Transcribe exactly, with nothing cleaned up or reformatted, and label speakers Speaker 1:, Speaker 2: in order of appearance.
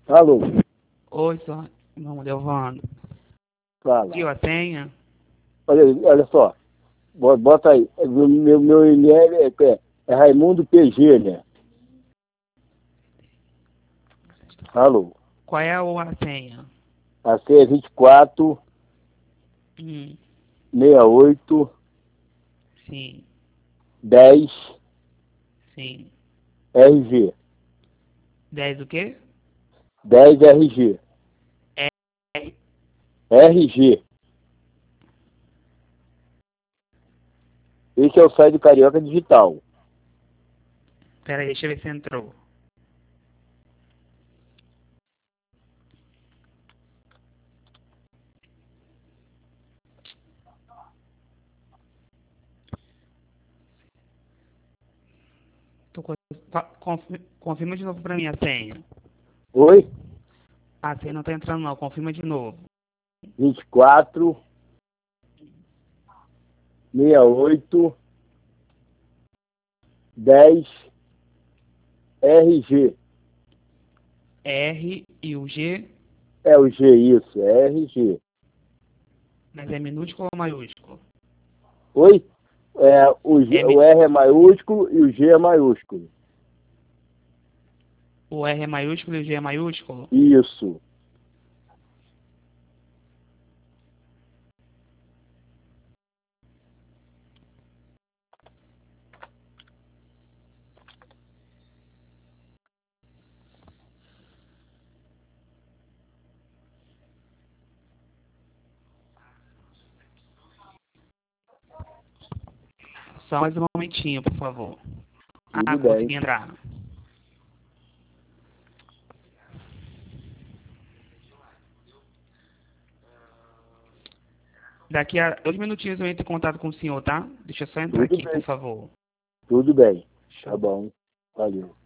Speaker 1: Alô,
Speaker 2: Oi, só. Não, levando.
Speaker 1: fala.
Speaker 2: Tio, a senha?
Speaker 1: Olha, aí, olha só, bo- bota aí. Meu, meu, meu e-mail é, é, é Raimundo P G, né? Alô,
Speaker 2: Qual é a senha?
Speaker 1: a senha é vinte e quatro,
Speaker 2: Hum,
Speaker 1: sessenta e oito,
Speaker 2: sim,
Speaker 1: dez,
Speaker 2: sim.
Speaker 1: R G.
Speaker 2: dez o quê?
Speaker 1: dez R G.
Speaker 2: R.
Speaker 1: R G. Esse é o site do Carioca Digital.
Speaker 2: Pera aí, deixa eu ver se entrou. Tô co- fa- confi- Confirma de novo pra mim a senha.
Speaker 1: Oi?
Speaker 2: A senha não tá entrando não, confirma de novo.
Speaker 1: vinte e quatro, sessenta e oito, dez, R G.
Speaker 2: R e o G,
Speaker 1: É o G, isso, é R G.
Speaker 2: mas é minúsculo ou maiúsculo?
Speaker 1: Oi? É, o, G,
Speaker 2: É
Speaker 1: o
Speaker 2: mi-
Speaker 1: R é maiúsculo e o G é maiúsculo.
Speaker 2: O R é maiúsculo e o G é maiúsculo?
Speaker 1: Isso.
Speaker 2: Só mais um momentinho, por favor. Ah,
Speaker 1: Tudo bem.
Speaker 2: consegui entrar. Daqui a dois minutinhos eu entro em contato com o senhor, tá? Deixa eu só entrar
Speaker 1: Tudo
Speaker 2: aqui, por
Speaker 1: bem.
Speaker 2: favor.
Speaker 1: Tudo bem. Tá
Speaker 2: Show.
Speaker 1: bom. Valeu.